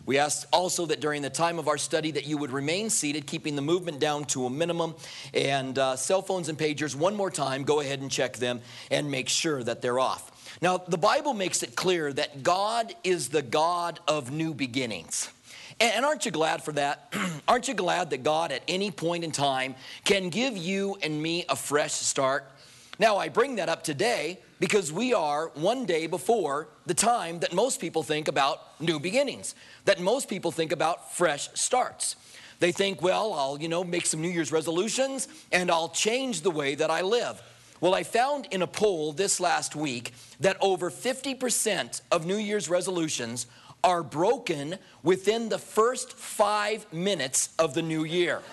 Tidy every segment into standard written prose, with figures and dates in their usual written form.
We ask also that during the time of our study that you would remain seated, keeping the movement down to a minimum. And cell phones and pagers, one more time, go ahead and check them and make sure that they're off. Now, the Bible makes it clear that God is the God of new beginnings. And aren't you glad for that? Aren't you glad that God at any point in time can give you and me a fresh start? Now, I bring that up today because we are one day before the time that most people think about new beginnings, that most people think about fresh starts. They think, well, I'll, make some New Year's resolutions and I'll change the way that I live. Well, I found in a poll this last week that over 50% of New Year's resolutions are broken within the first 5 minutes of the new year,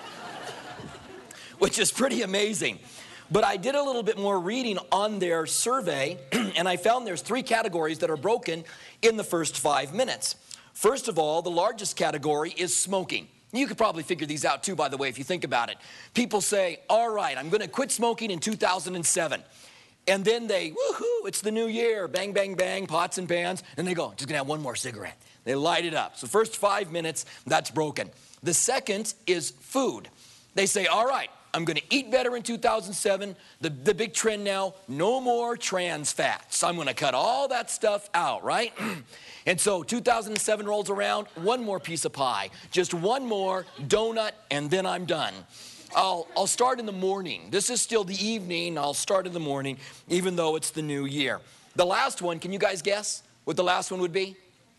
which is pretty amazing. But I did a little bit more reading on their survey, and I found there's 3 categories that are broken in the first 5 minutes. First of all, the largest category is smoking. You could probably figure these out too, by the way, if you think about it. People say, all right, I'm going to quit smoking in 2007. And then they, woohoo, it's the new year, bang, bang, bang, pots and pans. And they go, just going to have one more cigarette. They light it up. So first 5 minutes, that's broken. The second is food. They say, all right, I'm going to eat better in 2007. The big trend now, no more trans fats. I'm going to cut all that stuff out, right? And so 2007 rolls around, one more piece of pie, just one more donut, and then I'm done. I'll start in the morning. This is still the evening. I'll start in the morning, even though it's the new year. The last one, can you guys guess what the last one would be?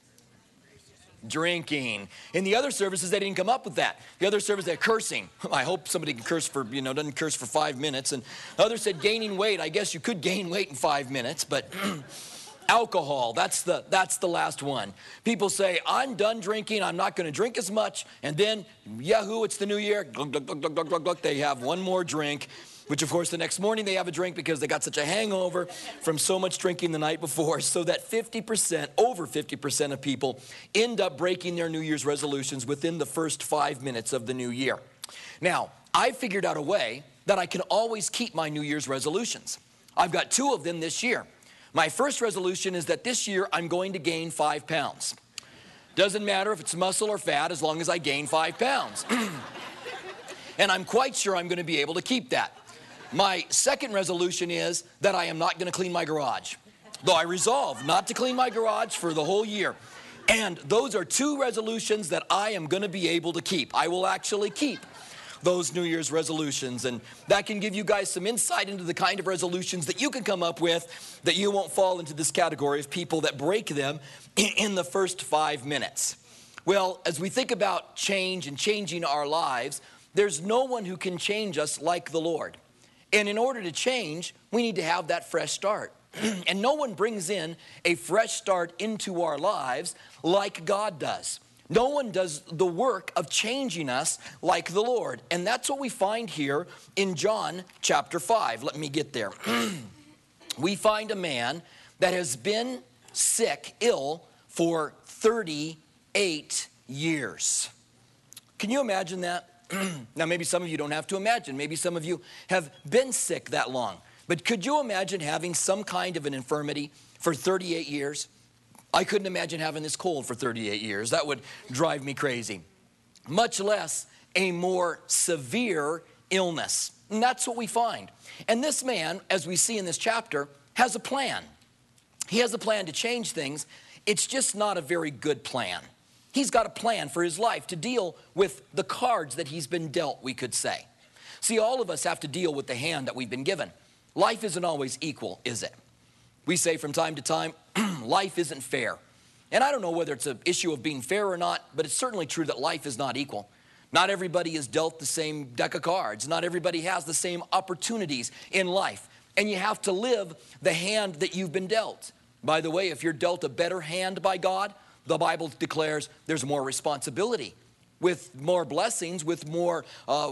Drinking. In the other services, they didn't come up with that. The other service, they're cursing. I hope somebody can curse for, doesn't curse for 5 minutes. And others said gaining weight. I guess you could gain weight in 5 minutes, but alcohol, that's the last one. People say, I'm done drinking. I'm not going to drink as much. And then, yahoo, it's the new year. Glug, glug, glug, glug, glug, glug. They have one more drink, which of course the next morning they have a drink because they got such a hangover from so much drinking the night before. So that over 50% of people end up breaking their New Year's resolutions within the first 5 minutes of the new year. Now, I figured out a way that I can always keep my New Year's resolutions. I've got 2 of them this year. My first resolution is that this year I'm going to gain 5 pounds. Doesn't matter if it's muscle or fat as long as I gain 5 pounds. And I'm quite sure I'm going to be able to keep that. My second resolution is that I am not going to clean my garage, though I resolve not to clean my garage for the whole year. And those are 2 resolutions that I am going to be able to keep. I will actually keep those New Year's resolutions, and that can give you guys some insight into the kind of resolutions that you can come up with, that you won't fall into this category of people that break them in the first 5 minutes. Well, as we think about change and changing our lives, there's no one who can change us like the Lord. And in order to change, we need to have that fresh start. And no one brings in a fresh start into our lives like God does. No one does the work of changing us like the Lord. And that's what we find here in John chapter 5. Let me get there. We find a man that has been ill for 38 years. Can you imagine that? Now, maybe some of you don't have to imagine. Maybe some of you have been sick that long. But could you imagine having some kind of an infirmity for 38 years? I couldn't imagine having this cold for 38 years. That would drive me crazy. Much less a more severe illness. And that's what we find. And this man, as we see in this chapter, has a plan. He has a plan to change things. It's just not a very good plan. He's got a plan for his life to deal with the cards that he's been dealt, we could say. See, all of us have to deal with the hand that we've been given. Life isn't always equal, is it? We say from time to time, life isn't fair. And I don't know whether it's an issue of being fair or not, but it's certainly true that life is not equal. Not everybody is dealt the same deck of cards. Not everybody has the same opportunities in life. And you have to live the hand that you've been dealt. By the way, if you're dealt a better hand by God, the Bible declares there's more responsibility. With more blessings, with more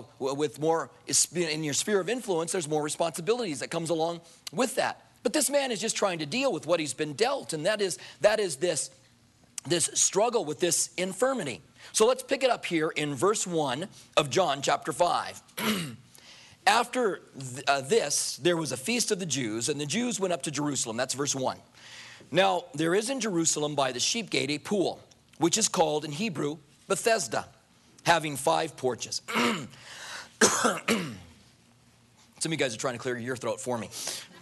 in your sphere of influence, there's more responsibilities that comes along with that. But this man is just trying to deal with what he's been dealt, and that is this struggle with this infirmity. So let's pick it up here in verse 1 of John chapter 5. After this, there was a feast of the Jews, and the Jews went up to Jerusalem. That's verse 1. Now, there is in Jerusalem by the sheep gate a pool, which is called in Hebrew Bethesda, having 5 porches. Some of you guys are trying to clear your throat for me.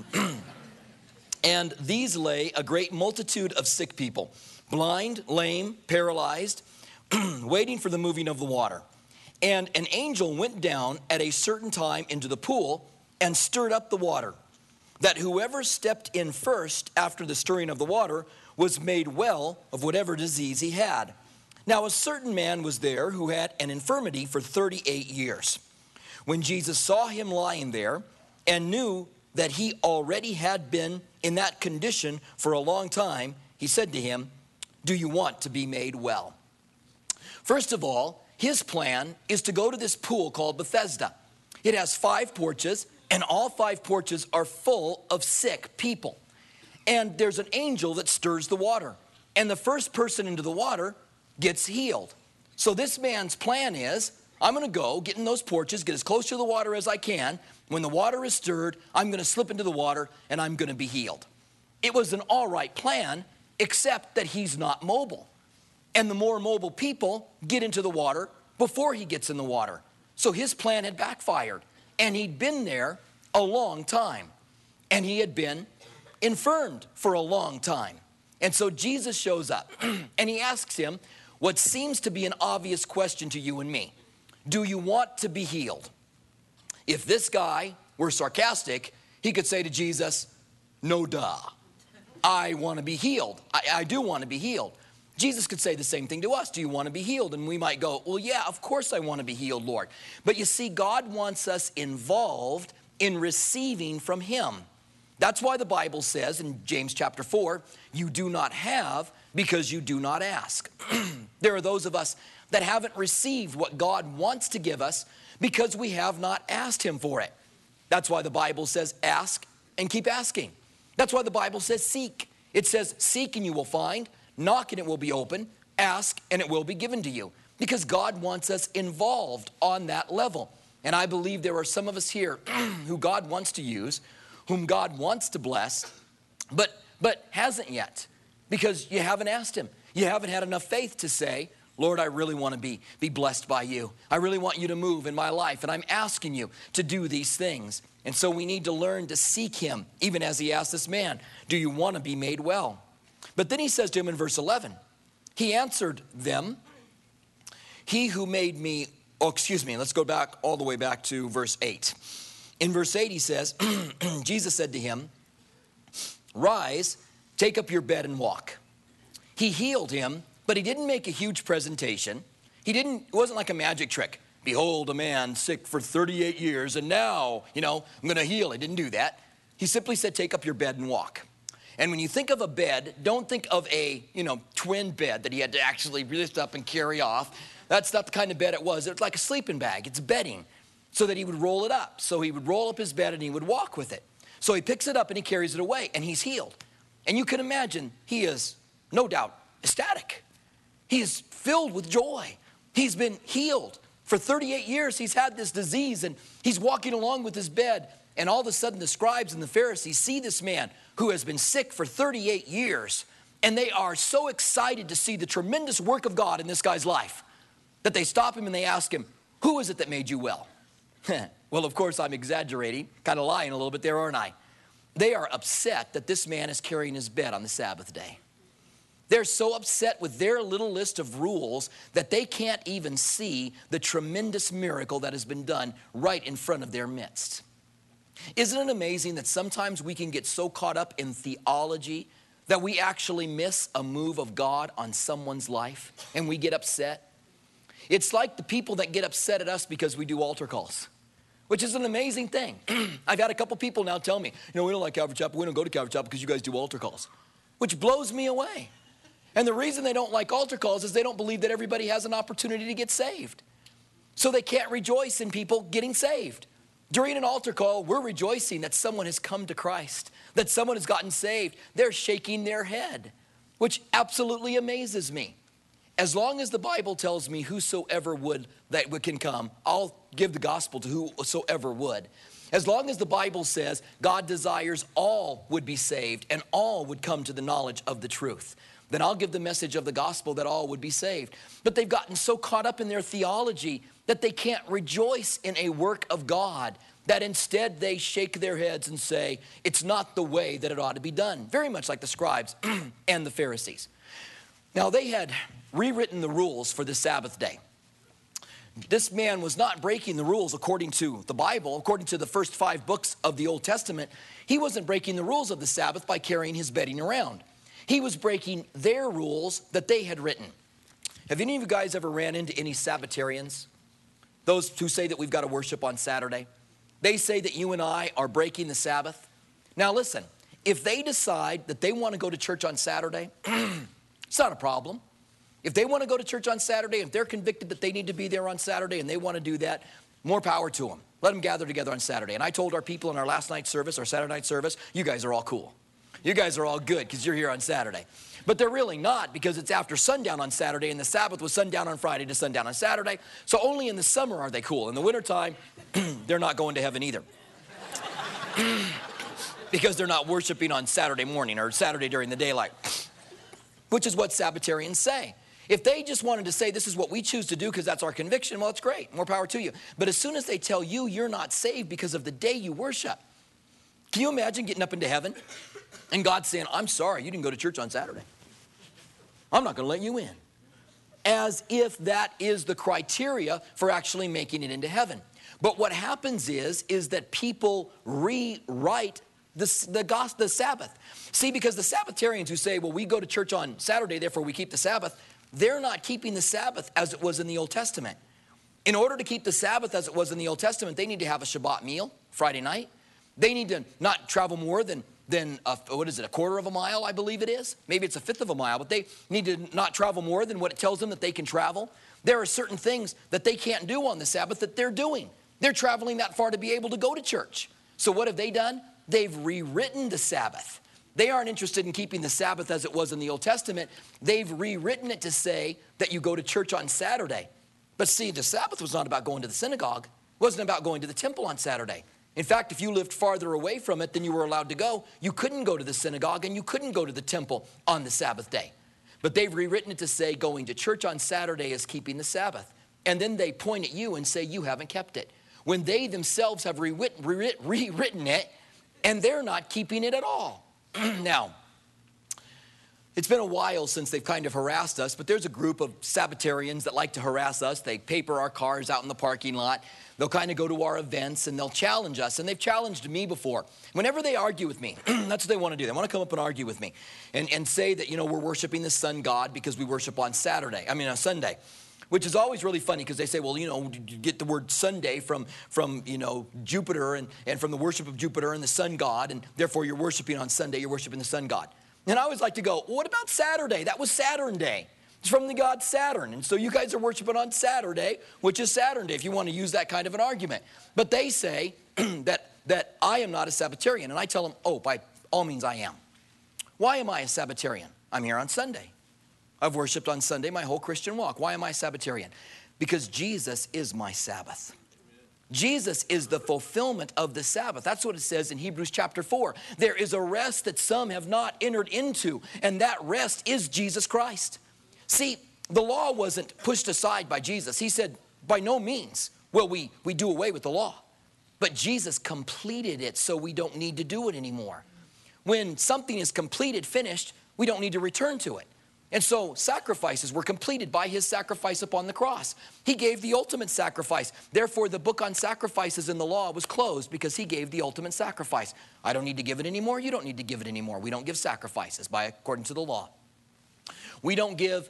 And these lay a great multitude of sick people, blind, lame, paralyzed, waiting for the moving of the water. And an angel went down at a certain time into the pool and stirred up the water, that whoever stepped in first after the stirring of the water was made well of whatever disease he had. Now a certain man was there who had an infirmity for 38 years. When Jesus saw him lying there and knew that he already had been in that condition for a long time, he said to him, "Do you want to be made well?" First of all, his plan is to go to this pool called Bethesda. It has 5 porches, and all 5 porches are full of sick people. And there's an angel that stirs the water. And the first person into the water gets healed. So this man's plan is, I'm going to go, get in those porches, get as close to the water as I can. When the water is stirred, I'm going to slip into the water, and I'm going to be healed. It was an all right plan, except that he's not mobile. And the more mobile people get into the water before he gets in the water. So his plan had backfired. And he'd been there a long time. And he had been infirmed for a long time. And so Jesus shows up and he asks him what seems to be an obvious question to you and me. Do you want to be healed? If this guy were sarcastic, he could say to Jesus, no duh. I want to be healed. I do want to be healed. Jesus could say the same thing to us. Do you want to be healed? And we might go, well, yeah, of course I want to be healed, Lord. But you see, God wants us involved in receiving from him. That's why the Bible says in James chapter 4, you do not have because you do not ask. There are those of us that haven't received what God wants to give us because we have not asked him for it. That's why the Bible says ask and keep asking. That's why the Bible says seek. It says seek and you will find. Knock and it will be open, ask and it will be given to you. Because God wants us involved on that level. And I believe there are some of us here who God wants to use, whom God wants to bless, but hasn't yet. Because you haven't asked him. You haven't had enough faith to say, Lord, I really want to be blessed by you. I really want you to move in my life. And I'm asking you to do these things. And so we need to learn to seek him, even as he asked this man, do you want to be made well? But then he says to him in verse 11, he answered them, he who made me, let's go back all the way back to verse 8. In verse 8 he says, Jesus said to him, rise, take up your bed and walk. He healed him, but he didn't make a huge presentation. It wasn't like a magic trick. Behold, a man sick for 38 years, and now, I'm going to heal. He didn't do that. He simply said, take up your bed and walk. And when you think of a bed, don't think of a, twin bed that he had to actually lift up and carry off. That's not the kind of bed it was. It was like a sleeping bag. It's bedding so that he would roll it up. So he would roll up his bed and he would walk with it. So he picks it up and he carries it away and he's healed. And you can imagine he is no doubt ecstatic. He is filled with joy. He's been healed. For 38 years he's had this disease and he's walking along with his bed. And all of a sudden the scribes and the Pharisees see this man who has been sick for 38 years. And they are so excited to see the tremendous work of God in this guy's life that they stop him and they ask him, who is it that made you well? Well, of course, I'm exaggerating, kind of lying a little bit there, aren't I? They are upset that this man is carrying his bed on the Sabbath day. They're so upset with their little list of rules that they can't even see the tremendous miracle that has been done right in front of their midst. Isn't it amazing that sometimes we can get so caught up in theology that we actually miss a move of God on someone's life and we get upset? It's like the people that get upset at us because we do altar calls, which is an amazing thing. I've had a couple people now tell me, we don't like Calvary Chapel, we don't go to Calvary Chapel because you guys do altar calls, which blows me away. And the reason they don't like altar calls is they don't believe that everybody has an opportunity to get saved. So they can't rejoice in people getting saved. During an altar call, we're rejoicing that someone has come to Christ, that someone has gotten saved. They're shaking their head, which absolutely amazes me. As long as the Bible tells me whosoever would that can come, I'll give the gospel to whosoever would. As long as the Bible says God desires all would be saved and all would come to the knowledge of the truth. then I'll give the message of the gospel that all would be saved. But they've gotten so caught up in their theology that they can't rejoice in a work of God, that instead they shake their heads and say, it's not the way that it ought to be done. Very much like the scribes and the Pharisees. Now, they had rewritten the rules for the Sabbath day. This man was not breaking the rules according to the Bible. According to the first 5 books of the Old Testament, he wasn't breaking the rules of the Sabbath by carrying his bedding around. He was breaking their rules that they had written. Have any of you guys ever ran into any Sabbatarians? Those who say that we've got to worship on Saturday. They say that you and I are breaking the Sabbath. Now listen, if they decide that they want to go to church on Saturday, it's not a problem. If they want to go to church on Saturday, if they're convicted that they need to be there on Saturday and they want to do that, more power to them. Let them gather together on Saturday. And I told our people in our last night's service, our Saturday night service, you guys are all cool. You guys are all good because you're here on Saturday. But they're really not, because it's after sundown on Saturday and the Sabbath was sundown on Friday to sundown on Saturday. So only in the summer are they cool. In the wintertime, they're not going to heaven either. Because they're not worshiping on Saturday morning or Saturday during the daylight. Which is what Sabbatarians say. If they just wanted to say this is what we choose to do because that's our conviction, well, it's great. More power to you. But as soon as they tell you you're not saved because of the day you worship, can you imagine getting up into heaven and God saying, I'm sorry, you didn't go to church on Saturday. I'm not going to let you in. As if that is the criteria for actually making it into heaven. But what happens is that people rewrite the Sabbath. See, because the Sabbatarians who say, well, we go to church on Saturday, therefore we keep the Sabbath, they're not keeping the Sabbath as it was in the Old Testament. In order to keep the Sabbath as it was in the Old Testament, they need to have a Shabbat meal Friday night. They need to not travel more than a quarter of a mile, I believe it is. Maybe it's a fifth of a mile, but they need to not travel more than what it tells them that they can travel. There are certain things that they can't do on the Sabbath that they're doing. They're traveling that far to be able to go to church. So what have they done? They've rewritten the Sabbath. They aren't interested in keeping the Sabbath as it was in the Old Testament. They've rewritten it to say that you go to church on Saturday. But see, the Sabbath was not about going to the synagogue. It wasn't about going to the temple on Saturday. In fact, if you lived farther away from it than you were allowed to go, you couldn't go to the synagogue and you couldn't go to the temple on the Sabbath day. But they've rewritten it to say going to church on Saturday is keeping the Sabbath. And then they point at you and say you haven't kept it, when they themselves have rewritten it and they're not keeping it at all. Now, it's been a while since they've kind of harassed us, but there's a group of Sabbatarians that like to harass us. They paper our cars out in the parking lot. They'll kind of go to our events and they'll challenge us, and they've challenged me before. Whenever they argue with me, that's what they want to do. They want to come up and argue with me and say that, you know, we're worshiping the sun god because we worship on Sunday. Which is always really funny because they say, well, you know, you get the word Sunday from you know, Jupiter and from the worship of Jupiter and the sun god, and therefore you're worshiping on Sunday, you're worshiping the sun god. And I always like to go, well, what about Saturday? That was Saturn Day. It's from the god Saturn. And so you guys are worshiping on Saturday, which is Saturn Day, if you want to use that kind of an argument. But they say that I am not a Sabbatarian. And I tell them, oh, by all means I am. Why am I a Sabbatarian? I'm here on Sunday. I've worshiped on Sunday my whole Christian walk. Why am I a Sabbatarian? Because Jesus is my Sabbath. Jesus is the fulfillment of the Sabbath. That's what it says in Hebrews chapter 4. There is a rest that some have not entered into, and that rest is Jesus Christ. See, the law wasn't pushed aside by Jesus. He said, by no means will we do away with the law. But Jesus completed it, so we don't need to do it anymore. When something is completed, finished, we don't need to return to it. And so sacrifices were completed by his sacrifice upon the cross. He gave the ultimate sacrifice. Therefore, the book on sacrifices in the law was closed because he gave the ultimate sacrifice. I don't need to give it anymore. You don't need to give it anymore. We don't give sacrifices according to the law. We don't have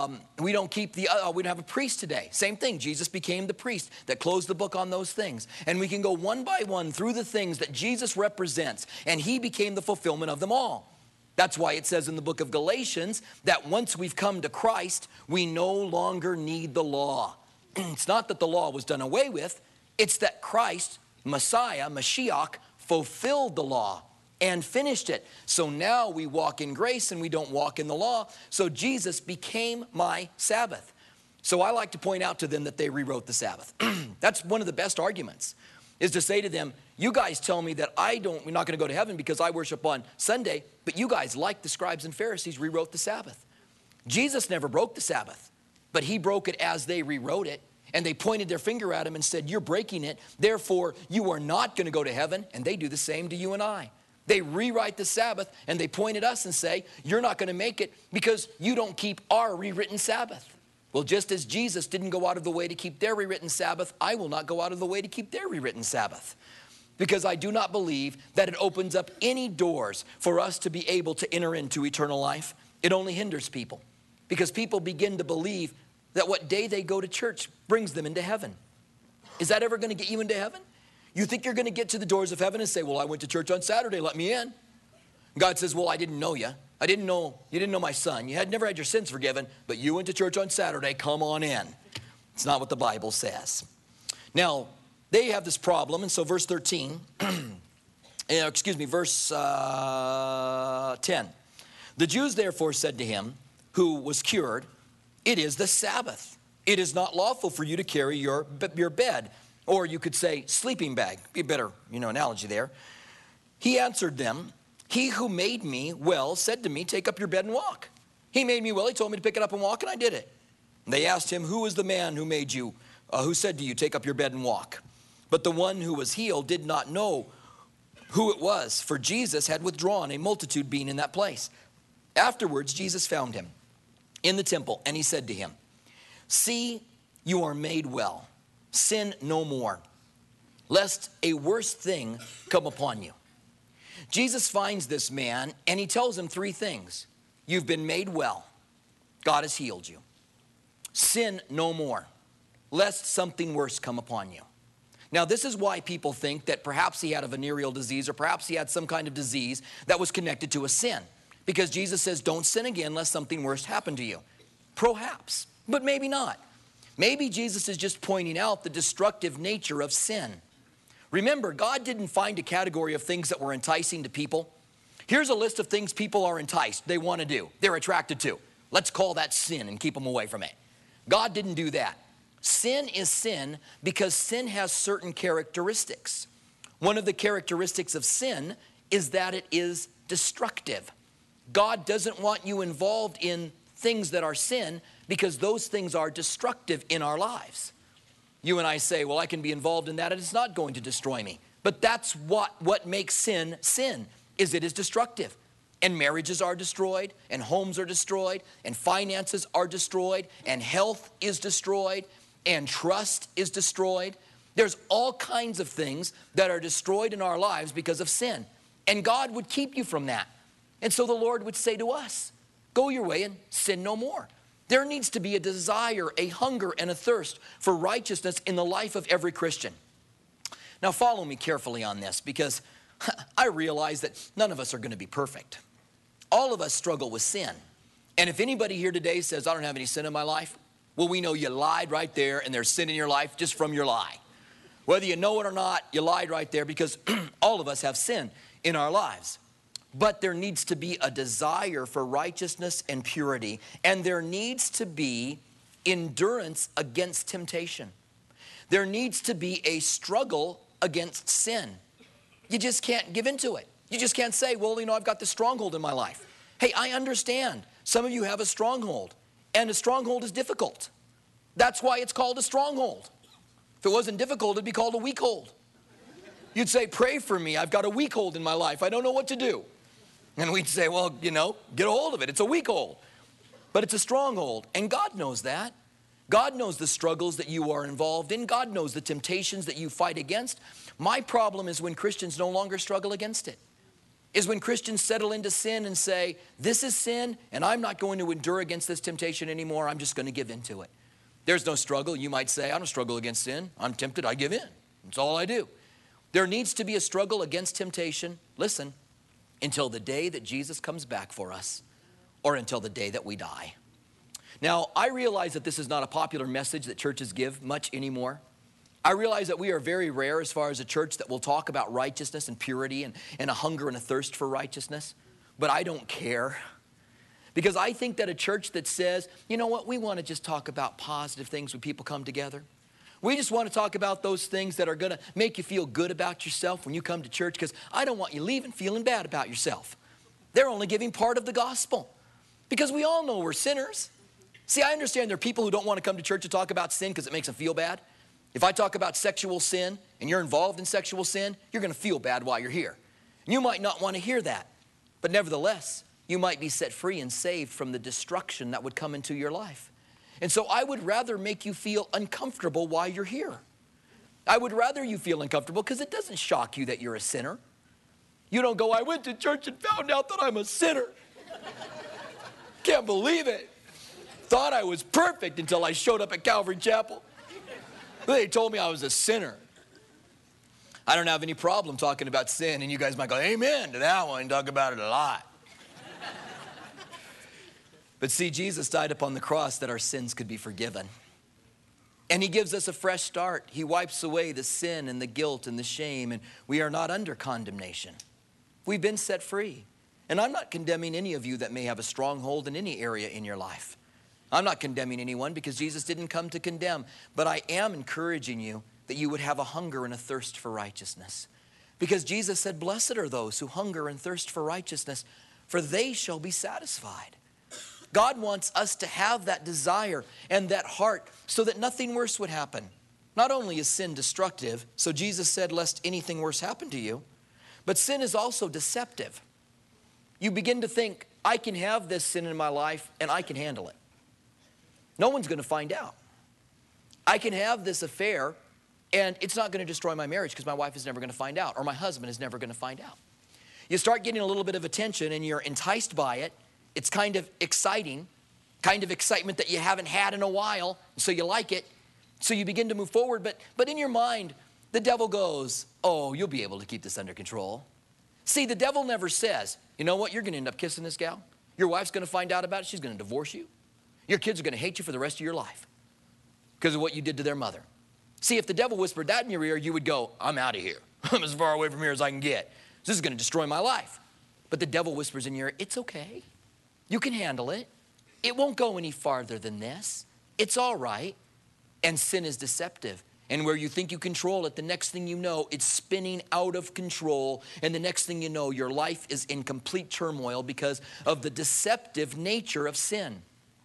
a priest today. Same thing. Jesus became the priest that closed the book on those things. And we can go one by one through the things that Jesus represents, and he became the fulfillment of them all. That's why it says in the book of Galatians that once we've come to Christ, we no longer need the law. It's not that the law was done away with. It's that Christ, Messiah, Mashiach, fulfilled the law and finished it. So now we walk in grace and we don't walk in the law. So Jesus became my Sabbath. So I like to point out to them that they rewrote the Sabbath. That's one of the best arguments. is to say to them, you guys tell me that we're not going to go to heaven because I worship on Sunday, but you guys, like the scribes and Pharisees, rewrote the Sabbath. Jesus never broke the Sabbath, but he broke it as they rewrote it, and they pointed their finger at him and said, you're breaking it, therefore you are not going to go to heaven, and they do the same to you and I. They rewrite the Sabbath, and they point at us and say, you're not going to make it because you don't keep our rewritten Sabbath. Well, just as Jesus didn't go out of the way to keep their rewritten Sabbath, I will not go out of the way to keep their rewritten Sabbath. Because I do not believe that it opens up any doors for us to be able to enter into eternal life. It only hinders people. Because people begin to believe that what day they go to church brings them into heaven. Is that ever going to get you into heaven? You think you're going to get to the doors of heaven and say, well, I went to church on Saturday, let me in. God says, well, I didn't know you. You didn't know my son. You had never had your sins forgiven, but you went to church on Saturday, come on in. It's not what the Bible says. Now, they have this problem, and so verse 13, verse 10. The Jews therefore said to him, who was cured, it is the Sabbath. It is not lawful for you to carry your bed. Or you could say sleeping bag. Be a better, analogy there. He answered them, he who made me well said to me, take up your bed and walk. He made me well. He told me to pick it up and walk, and I did it. And they asked him, who is the man who made you, who said to you, take up your bed and walk? But the one who was healed did not know who it was, for Jesus had withdrawn, a multitude being in that place. Afterwards, Jesus found him in the temple, and he said to him, see, you are made well. Sin no more, lest a worse thing come upon you. Jesus finds this man, and he tells him three things. You've been made well. God has healed you. Sin no more, lest something worse come upon you. Now, this is why people think that perhaps he had a venereal disease or perhaps he had some kind of disease that was connected to a sin. Because Jesus says, don't sin again lest something worse happen to you. Perhaps, but maybe not. Maybe Jesus is just pointing out the destructive nature of sin. Remember, God didn't find a category of things that were enticing to people. Here's a list of things people are enticed, they want to do, they're attracted to. Let's call that sin and keep them away from it. God didn't do that. Sin is sin because sin has certain characteristics. One of the characteristics of sin is that it is destructive. God doesn't want you involved in things that are sin because those things are destructive in our lives. You and I say, well, I can be involved in that and it's not going to destroy me. But that's what makes sin, is it is destructive. And marriages are destroyed, and homes are destroyed, and finances are destroyed, and health is destroyed, and trust is destroyed. There's all kinds of things that are destroyed in our lives because of sin. And God would keep you from that. And so the Lord would say to us, go your way and sin no more. There needs to be a desire, a hunger, and a thirst for righteousness in the life of every Christian. Now follow me carefully on this, because I realize that none of us are going to be perfect. All of us struggle with sin. And if anybody here today says, I don't have any sin in my life, well, we know you lied right there, and there's sin in your life just from your lie. Whether you know it or not, you lied right there, because all of us have sin in our lives. But there needs to be a desire for righteousness and purity, and there needs to be endurance against temptation. There needs to be a struggle against sin. You just can't give into it. You just can't say, well, I've got this stronghold in my life. Hey, I understand. Some of you have a stronghold, and a stronghold is difficult. That's why it's called a stronghold. If it wasn't difficult, it'd be called a weak hold. You'd say, pray for me. I've got a weak hold in my life. I don't know what to do. And we'd say, well, get a hold of it. It's a weak hold. But it's a stronghold. And God knows that. God knows the struggles that you are involved in. God knows the temptations that you fight against. My problem is when Christians no longer struggle against it. Is when Christians settle into sin and say, this is sin, and I'm not going to endure against this temptation anymore. I'm just going to give in to it. There's no struggle. You might say, I don't struggle against sin. I'm tempted, I give in. That's all I do. There needs to be a struggle against temptation. Listen. Until the day that Jesus comes back for us, or until the day that we die. Now, I realize that this is not a popular message that churches give much anymore. I realize that we are very rare as far as a church that will talk about righteousness and purity and a hunger and a thirst for righteousness. But I don't care. Because I think that a church that says, you know what, we want to just talk about positive things when people come together. We just want to talk about those things that are going to make you feel good about yourself when you come to church, because I don't want you leaving feeling bad about yourself. They're only giving part of the gospel, because we all know we're sinners. See, I understand there are people who don't want to come to church to talk about sin because it makes them feel bad. If I talk about sexual sin and you're involved in sexual sin, you're going to feel bad while you're here. You might not want to hear that, but nevertheless, you might be set free and saved from the destruction that would come into your life. And so I would rather make you feel uncomfortable while you're here. I would rather you feel uncomfortable because it doesn't shock you that you're a sinner. You don't go, I went to church and found out that I'm a sinner. Can't believe it. Thought I was perfect until I showed up at Calvary Chapel. They told me I was a sinner. I don't have any problem talking about sin, and you guys might go, amen to that one, talk about it a lot. But see, Jesus died upon the cross that our sins could be forgiven. And he gives us a fresh start. He wipes away the sin and the guilt and the shame, and we are not under condemnation. We've been set free. And I'm not condemning any of you that may have a stronghold in any area in your life. I'm not condemning anyone because Jesus didn't come to condemn. But I am encouraging you that you would have a hunger and a thirst for righteousness. Because Jesus said, blessed are those who hunger and thirst for righteousness, for they shall be satisfied. God wants us to have that desire and that heart so that nothing worse would happen. Not only is sin destructive, so Jesus said, lest anything worse happen to you, but sin is also deceptive. You begin to think, I can have this sin in my life and I can handle it. No one's going to find out. I can have this affair and it's not going to destroy my marriage because my wife is never going to find out, or my husband is never going to find out. You start getting a little bit of attention and you're enticed by it. It's kind of exciting, kind of excitement that you haven't had in a while, so you like it. So you begin to move forward, but in your mind, the devil goes, oh, you'll be able to keep this under control. See, the devil never says, you know what, you're going to end up kissing this gal. Your wife's going to find out about it. She's going to divorce you. Your kids are going to hate you for the rest of your life because of what you did to their mother. See, if the devil whispered that in your ear, you would go, I'm out of here. I'm as far away from here as I can get. This is going to destroy my life. But the devil whispers in your ear, it's okay. You can handle it. It won't go any farther than this. It's all right. And sin is deceptive. And where you think you control it, the next thing you know, it's spinning out of control. And the next thing you know, your life is in complete turmoil because of the deceptive nature of sin.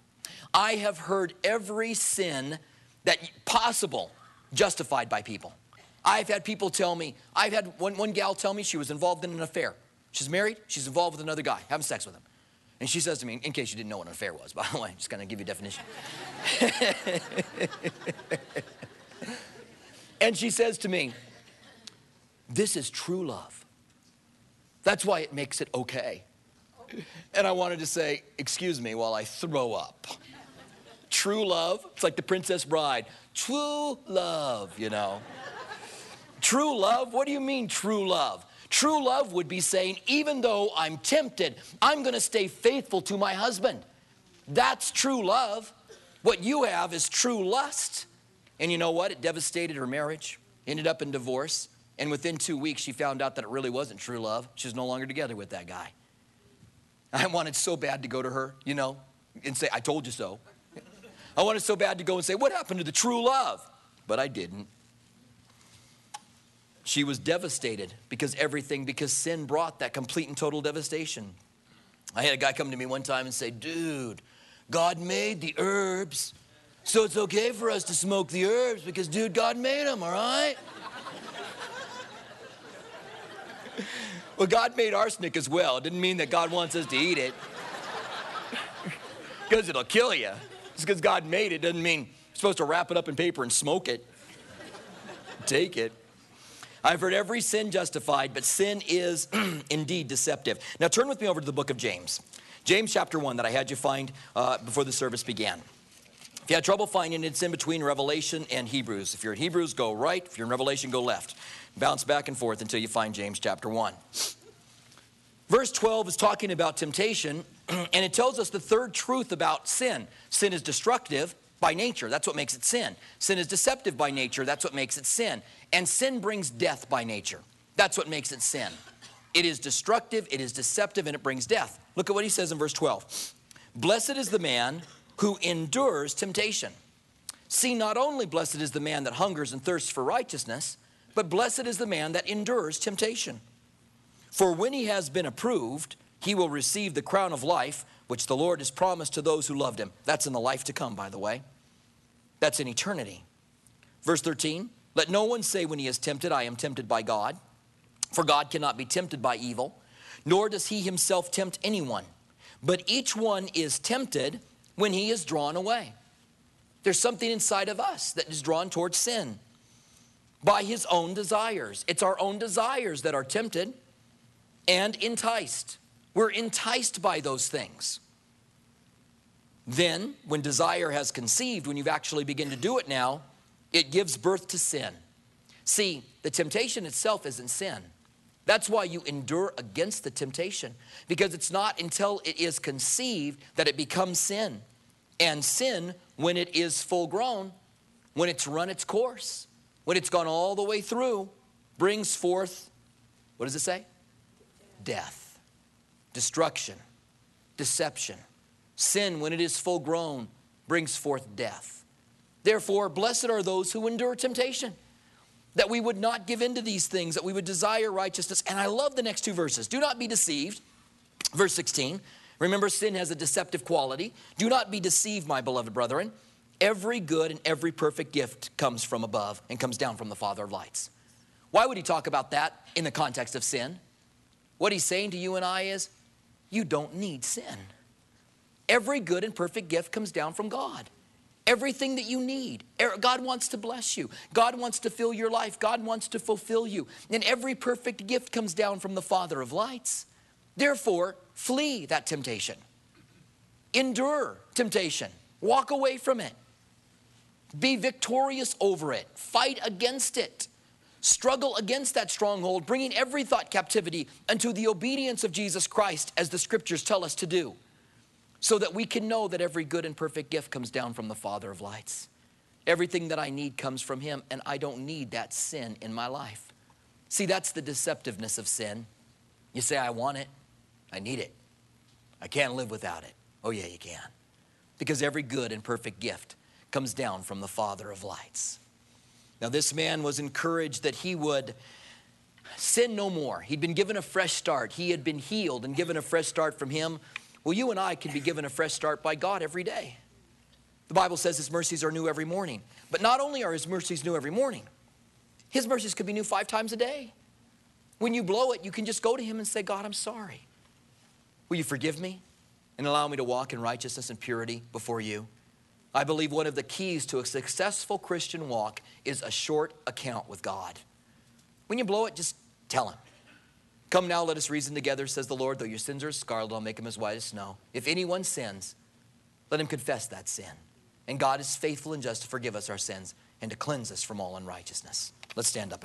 I have heard every sin that possible justified by people. I've had people tell me, I've had one gal tell me she was involved in an affair. She's married, she's involved with another guy, having sex with him. And she says to me, in case you didn't know what an affair was, by the way, just gonna give you a definition. And she says to me, this is true love. That's why it makes it okay. And I wanted to say, excuse me while I throw up. True love, it's like the Princess Bride. True love, you know. True love, what do you mean true love? True love would be saying, even though I'm tempted, I'm going to stay faithful to my husband. That's true love. What you have is true lust. And you know what? It devastated her marriage, ended up in divorce, and within 2 weeks she found out that it really wasn't true love. She's no longer together with that guy. I wanted so bad to go to her, you know, and say, I told you so. I wanted so bad to go and say, what happened to the true love? But I didn't. She was devastated because sin brought that complete and total devastation. I had a guy come to me one time and say, dude, God made the herbs, so it's okay for us to smoke the herbs because, dude, God made them, all right? Well, God made arsenic as well. It didn't mean that God wants us to eat it because it'll kill you. Just because God made it doesn't mean you're supposed to wrap it up in paper and smoke it. Take it. I've heard every sin justified, but sin is indeed deceptive. Now turn with me over to the book of James. James chapter 1 that I had you find before the service began. If you had trouble finding it, it's in between Revelation and Hebrews. If you're in Hebrews, go right. If you're in Revelation, go left. Bounce back and forth until you find James chapter 1. Verse 12 is talking about temptation, and it tells us the third truth about sin. Sin is destructive by nature. That's what makes it sin. Sin is deceptive by nature. That's what makes it sin. And sin brings death by nature. That's what makes it sin. It is destructive, it is deceptive, and it brings death. Look at what he says in verse 12. Blessed is the man who endures temptation. See, not only blessed is the man that hungers and thirsts for righteousness, but blessed is the man that endures temptation. For when he has been approved, he will receive the crown of life, which the Lord has promised to those who loved him. That's in the life to come, by the way. That's in eternity. Verse 13, let no one say when he is tempted, I am tempted by God. For God cannot be tempted by evil, nor does he himself tempt anyone. But each one is tempted when he is drawn away. There's something inside of us that is drawn towards sin by his own desires. It's our own desires that are tempted and enticed. We're enticed by those things. Then, when desire has conceived, when you've actually begun to do it now, it gives birth to sin. See, the temptation itself isn't sin. That's why you endure against the temptation, because it's not until it is conceived that it becomes sin. And sin, when it is full grown, when it's run its course, when it's gone all the way through, brings forth, what does it say? Death, destruction, deception. Sin, when it is full grown, brings forth death. Therefore, blessed are those who endure temptation, that we would not give in to these things, that we would desire righteousness. And I love the next two verses. Do not be deceived. Verse 16, remember, sin has a deceptive quality. Do not be deceived, my beloved brethren. Every good and every perfect gift comes from above and comes down from the Father of lights. Why would he talk about that in the context of sin? What he's saying to you and I is, you don't need sin. Every good and perfect gift comes down from God. Everything that you need. God wants to bless you. God wants to fill your life. God wants to fulfill you. And every perfect gift comes down from the Father of lights. Therefore, flee that temptation. Endure temptation. Walk away from it. Be victorious over it. Fight against it. Struggle against that stronghold, bringing every thought captivity unto the obedience of Jesus Christ, as the scriptures tell us to do, so that we can know that every good and perfect gift comes down from the Father of lights. Everything that I need comes from him, and I don't need that sin in my life. See, that's the deceptiveness of sin. You say, I want it. I need it. I can't live without it. Oh yeah, you can. Because every good and perfect gift comes down from the Father of lights. Now this man was encouraged that he would sin no more. He'd been given a fresh start. He had been healed and given a fresh start from him. Well, you and I can be given a fresh start by God every day. The Bible says his mercies are new every morning. But not only are his mercies new every morning, his mercies could be new 5 times a day. When you blow it, you can just go to him and say, God, I'm sorry. Will you forgive me and allow me to walk in righteousness and purity before you? I believe one of the keys to a successful Christian walk is a short account with God. When you blow it, just tell him. Come now, let us reason together, says the Lord. Though your sins are as scarlet, I'll make them as white as snow. If anyone sins, let him confess that sin. And God is faithful and just to forgive us our sins and to cleanse us from all unrighteousness. Let's stand up.